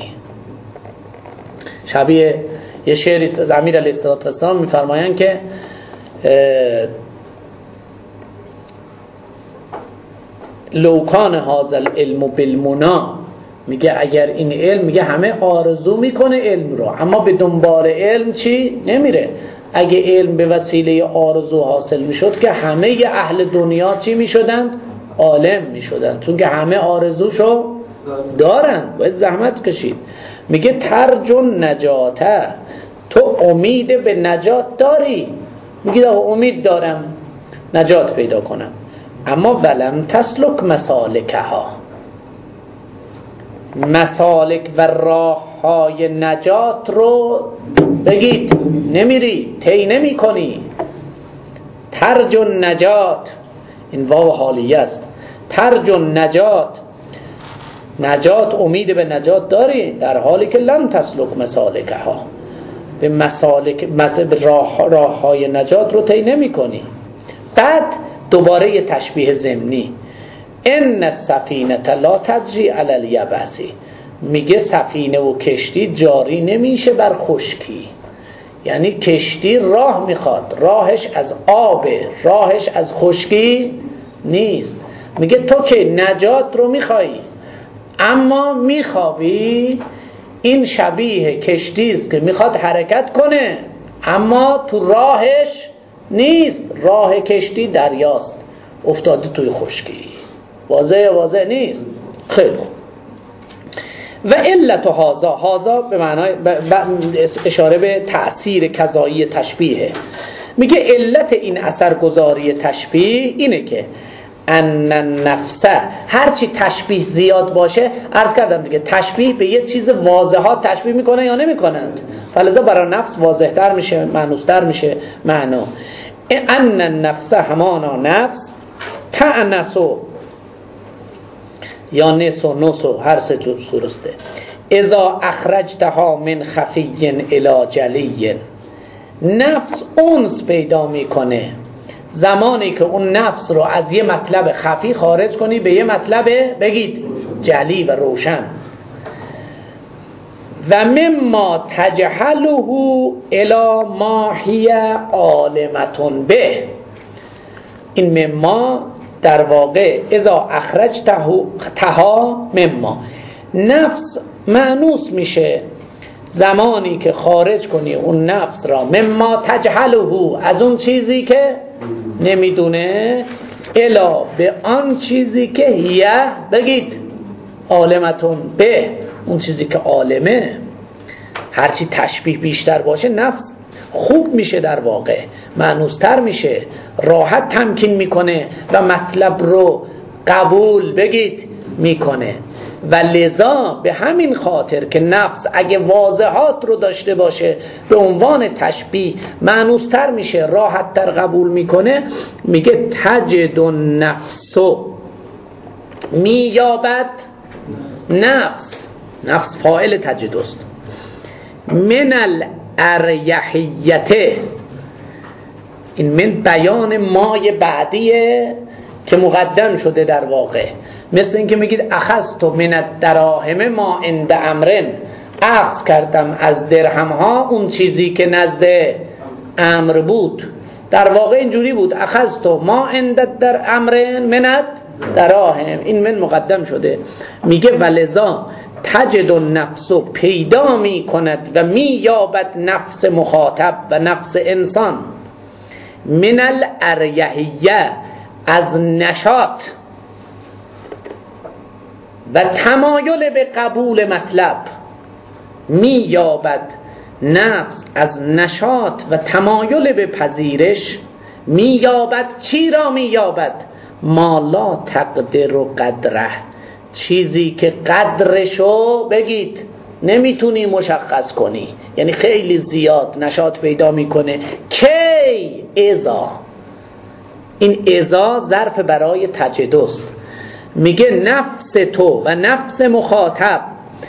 شبیه یه شعری است از امیر علیه السلام، میفرمایند که لو کان هذا العلم بالمنا، میگه اگر این علم، میگه همه آرزو میکنه علم رو، اما به دنبال علم چی نمیره. اگه علم به وسیله آرزو حاصل میشد که همه اهل دنیا چی میشدند؟ عالم میشدند، چون که همه آرزوشو دارند، باید زحمت کشید. میگه ترج النجات، تو امید به نجات داری، میگه امید دارم نجات پیدا کنم، اما ولم تسلک مسالکها، مسالک و راه های نجات رو بگید نمیری، طی نمی کنی. ترج النجات، این واو حالیه است، ترج النجات، نجات، امید به نجات داری در حالی که لم تسلک مسالکها، به مسالک راه راه های نجات رو طی نمی کنی. بعد دوباره یه تشبیه ضمنی، ان السفینه لا تجری علی الیبسی، میگه سفینه و کشتی جاری نمیشه بر خشکی، یعنی کشتی راه میخواد، راهش از آبه، راهش از خشکی نیست. میگه تو که نجات رو میخوایی اما میخوابی، این شبیه کشتی است که میخواد حرکت کنه اما تو راهش نیست، راه کشتی دریاست، افتاده توی خشکی. واضحه واضح نیست؟ خیلی خوب. و علت هازا، هازا به معنای اشاره به تأثیر کذایی تشبیه. میگه علت این اثرگذاری تشبیه اینه که ان النفس، هرچی تشبیه زیاد باشه، عرض کردم دیگه تشبیه به یه چیز واضحات تشبیه میکنه یا نمیکنند، فلذا برای نفس واضحتر میشه، معنوستر میشه معنا. ان النفس همانا نفس، تأنسو یا نسو نسو هر سه جور درسته، اذا اخرجتها من خفی الی جلی، نفس اونس پیدا میکنه زمانی که اون نفس رو از یه مطلب خفی خارج کنی به یه مطلب بگید جلی و روشن. و مما تجهله الی ما هی عالمتون به، این مما در واقع اذا اخرجتها مما، نفس مانوس میشه زمانی که خارج کنی اون نفس را، مما تجهله، از اون چیزی که نمیدونه، الا به آن چیزی که هیه بگید عالمتون به، اون چیزی که عالمه. هرچی تشبیه بیشتر باشه نفس خوب میشه، در واقع معنوستر میشه، راحت تمکین میکنه و مطلب رو قبول بگید میکنه. و لذا به همین خاطر که نفس اگه واضحات رو داشته باشه به عنوان تشبیه معنوستر میشه، راحت تر قبول میکنه. میگه تجد النفس، مییابد نفس، نفس فاعل تجد است، من الاریحیته، این من بیان مای بعدیه که مقدم شده در واقع، مثل اینکه میگید اخذت من الدراهم ما عند امرن، اخذ کردم از درهم ها اون چیزی که نزد امر بود. در واقع اینجوری بود اخذت ما عند در امرن من الدراهم، این من مقدم شده. میگه ولذا تجد النفس، پیدا می کند و می یابد نفس مخاطب و نفس انسان، من الاریحیه، از نشاط و تمایل به قبول مطلب، می یابد نفس از نشاط و تمایل به پذیرش، می یابد چی را می یابد؟ ما لا تقدر و قدره، چیزی که قدرشو بگید نمیتونی مشخص کنی، یعنی خیلی زیاد نشاط پیدا میکنه. کی؟ اذا، این اذا ظرف برای تجدست. میگه نفس تو و نفس مخاطب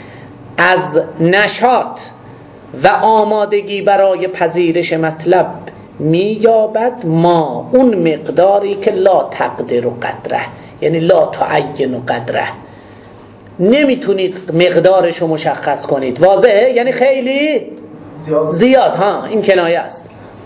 از نشاط و آمادگی برای پذیرش مطلب مییابد ما، اون مقداری که لا تقدر و قدره، یعنی لا تعین و قدره، نمیتونید مقدارشو مشخص کنید. واضحه؟ یعنی خیلی زیاد, زیاد. ها، این کنایه است.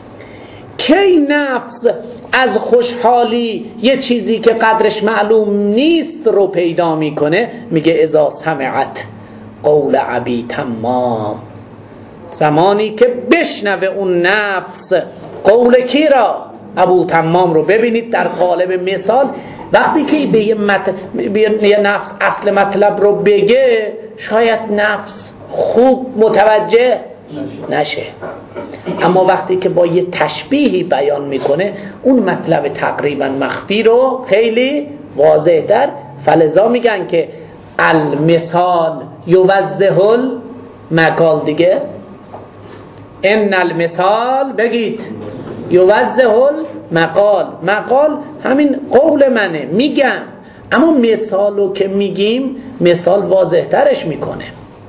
کی نفس از خوشحالی یه چیزی که قدرش معلوم نیست رو پیدا میکنه؟ میگه اذا سمعت قول ابی تمام، زمانی که بشنوه اون نفس قول کی را؟ ابو تمام رو. ببینید در قالب مثال وقتی که به یه, مت... به یه نفس اصل مطلب رو بگه شاید نفس خوب متوجه نشه، اما وقتی که با یه تشبیهی بیان میکنه اون مطلب تقریبا مخفی رو خیلی واضح تر. فلذا میگن که المثال یوضح المقال دیگه، ان المثال بگید یوضح المقال، مقال همین قول منه میگم، اما مثالو که میگیم مثال واضح ترش میکنه.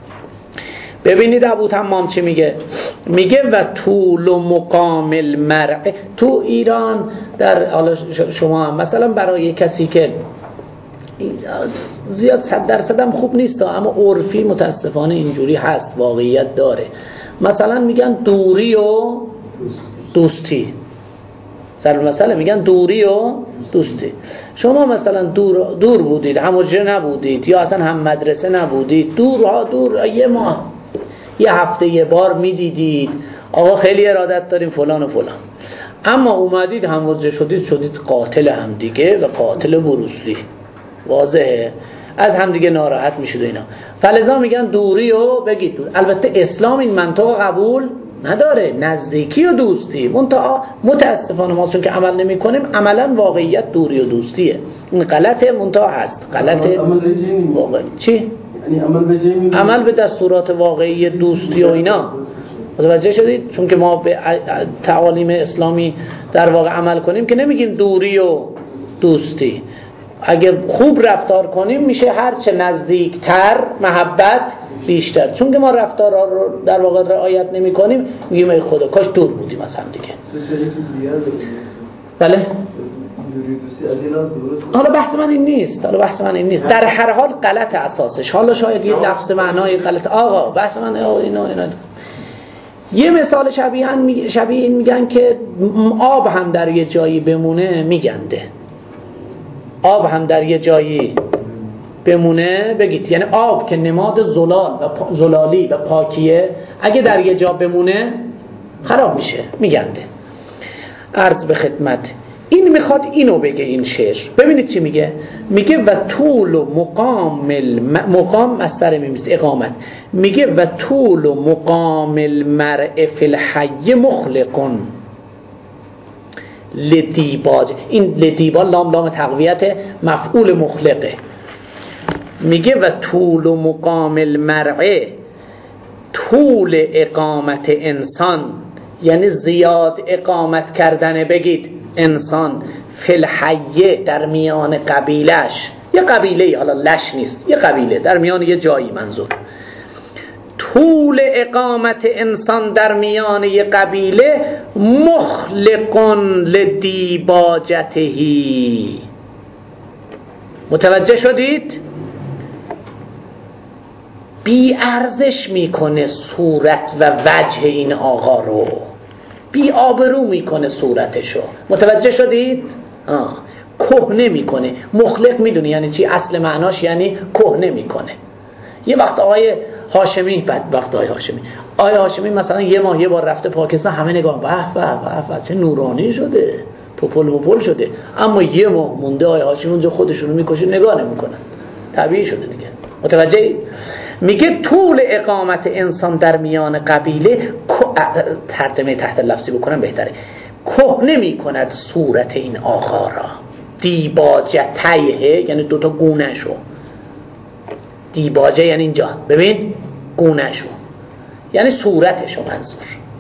ببینید ابو تمام چی میگه؟ میگه و طول و مقام المرء، تو ایران در حالا شما هم مثلا برای کسی که زیاد صد درصد هم خوب نیست اما عرفی متاسفانه اینجوری هست، واقعیت داره. مثلا میگن دوری و دوستی، سر مثلا میگن دوری و دوستی. شما مثلا دور دور بودید، هم حجره نبودید یا اصلا هم مدرسه نبودید، دورها دور یه ماه یه هفته یه بار میدیدید آقا خیلی ارادت داریم فلان و فلان، اما اومدید هم حجره شدید شدید قاتل هم دیگه و قاتل بروسلی، واضحه، از هم دیگه ناراحت میشید اینا. فلذا میگن دوری و بگید دور. البته اسلام این منطق قبول نداره، نزدیکی و دوستی، منتها متاسفانه ما چون که عمل نمی کنیم عملا واقعیت دوری و دوستیه. این غلطه، منتها هست غلطه. واقعی چی؟ یعنی عمل به جایی عمل به دستورات واقعی دوستی و اینا. متوجه شدید؟ چون که ما به تعالیم اسلامی در واقع عمل کنیم که نمیگیم دوری و دوستی. اگه خوب رفتار کنیم میشه هرچه نزدیکتر محبت بیشتر. چون که ما رفتارها رو در واقع رعایت نمی کنیم میگیم ای خدا کاش دور بودیم از هم دیگه. بله؟ حالا بحث من این نیست، حالا بحث من این نیست. در هر حال غلط اساسش. حالا شاید یه لفظ معنای غلط. آقا بحث من اینا اینا. یه مثال شبیه شبیه این میگن که آب هم در یه جایی بمونه میگنده. آب هم در یه جایی بمونه بگید، یعنی آب که نماد زلال و پا زلالی و پاکیه اگه در یه جا بمونه خراب میشه میگنده. عرض به خدمت این میخواد اینو بگه این شعر. ببینید چی میگه، میگه و طول و مقام مقام مصدر میمیست اقامت، میگه و طول و مقام المرء فی الحی مخلقون لدیباج. این لدیبا لام لام تقویت مفعول مخلقه. میگه و طول و مقام المرء، طول اقامت انسان یعنی زیاد اقامت کردن بگید انسان فی الحی در میان قبیلش، یه قبیله، حالا لش نیست، یه قبیله در میان یه جایی، منظور طول اقامت انسان در میان یه قبیله مخلقون لدیباجتهی. متوجه شدید؟ بی ارزش میکنه صورت و وجه این آقا رو، بی آبرو میکنه صورتشو. متوجه شدید؟ آه. کهنه میکنه. مخلق میدونی یعنی چی؟ اصل معناش یعنی کهنه میکنه. یه وقت آقای هاشمی، بعد وقت آقای هاشمی آقای هاشمی مثلا یه ماه یه بار رفته پاکستان، همه نگاه به به به چه نورانی شده، توپل مپل شده، اما یه ماه مونده آقای هاشمی اونجا خودشونو میکشه، نگاه نمیکنن، طبیعی شده دیگه. متوجه؟ میگه طول اقامت انسان در میان قبیله، ترجمه تحت لفظی بکنم بهتره، کهنه میکند صورت این آقا را. دیباجتیه یعنی دوتا گونه شو، دیباجه یعنی اینجا ببین گونه شو یعنی صورتشو منظور.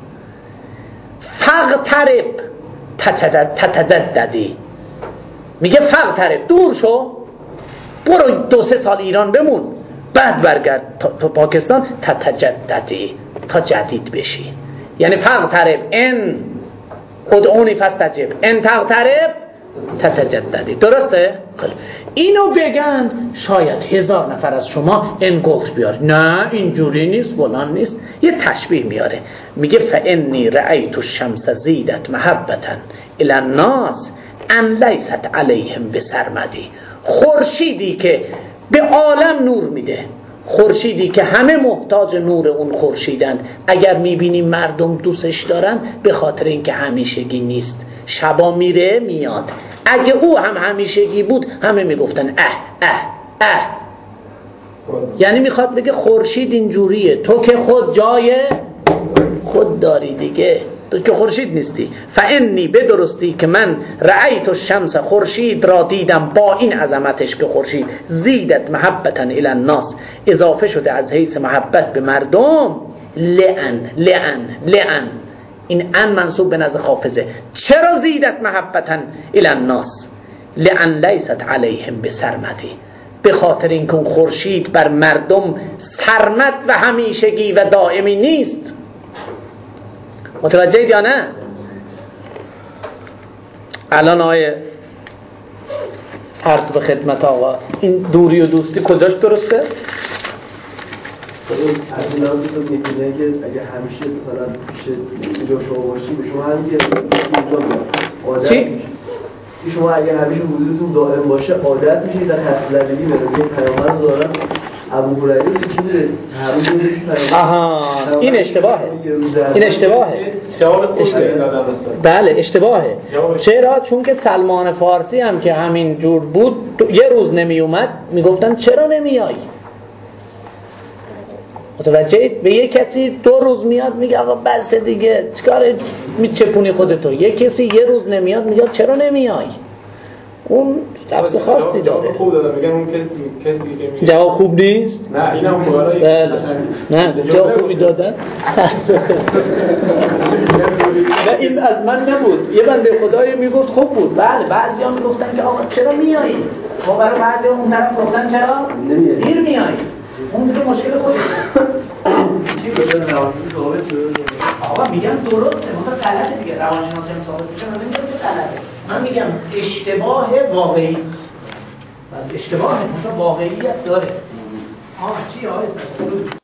فقطرب تتجددی، میگه فقطرب دور شو، برو دو سه سال ایران بمون، بعد برگرد تا پاکستان تتجددی، تا جدید بشی. یعنی فقطرب ان ادعونی فاستجب ان تقترب تتجددی. درسته؟ اینو بگن شاید هزار نفر از شما انگوش بیار، نه اینجوری نیست فلان نیست. یه تشبیه میاره، میگه فانی رأیت الشمس زیدت محبتا الی الناس ان لیست علیهم بسرمدی. خورشیدی که به عالم نور میده، خورشیدی که همه محتاج نور اون خورشیدند، اگر میبینیم مردم دوستش دارن به خاطر اینکه همیشگی نیست، شبا میره میاد. اگه او هم همیشگی بود همه میگفتن اه اه اه. یعنی میخواد بگه خورشید اینجوریه، تو که خود جای خود داری دیگه، تو که خورشید نیستی. فانی به درستی که من رأیت الشمس، خورشید را دیدم با این عظمتش که خورشید زیدت محبتا الی الناس، اضافه شده از حیث محبت به مردم، لئن لئن لئن، این ان منصوب به نزد حافظه. چرا زیدت محبتا الی الناس؟ لئن لیست علیهم بسرمدی، به خاطر اینکه اون خورشید بر مردم سرمد و همیشگی و دائمی نیست. متوجهید یا نه؟ الان آیه عرض به خدمت آقا این دوری و دوستی کجاش درسته؟ از این لحاظ تو می‌بینه که اگه همیشه مثلا پیش اینجا شما باشی به شما هم که اینجا عادت چی؟ میشه شما اگه همیشه وجودتون دائم باشه عادت میشه در خطلبی به یه پیامبر دارن ابو هریره که میره همون میره آها این اشتباهه این اشتباهه جواب اشتباه. بله اشتباهه. چرا؟ چون که سلمان فارسی هم که همین جور بود یه روز نمی اومد میگفتن چرا نمیای؟ متوجه به یه کسی دو روز میاد میگه آقا بس دیگه چیکار میچپونی خودتو. یه کسی یه روز نمیاد میگه چرا نمیای؟ اون لفظ خاصی داره. خوب دادم میگم اون کسی که میگه جواب خوب نیست؟ نه اینم خوبه. نه جواب خوبی دادن. نه این از من نبود. یه بنده خدایی میگفت خوب بود. بله بعضیا میگفتن که آقا چرا میای؟ ما برای بعضیا اون طرف گفتن چرا دیر میای؟ اون دیگه مشکل خودی. چی بده روانشناسی ثابت شده؟ آقا میگم درسته، مثلا غلطه دیگه. روانشناسی هم ثابت میشه، من نمیگم که غلطه. من میگم اشتباه واقعی. اشتباه مثلا واقعیت داره. آه چی آقا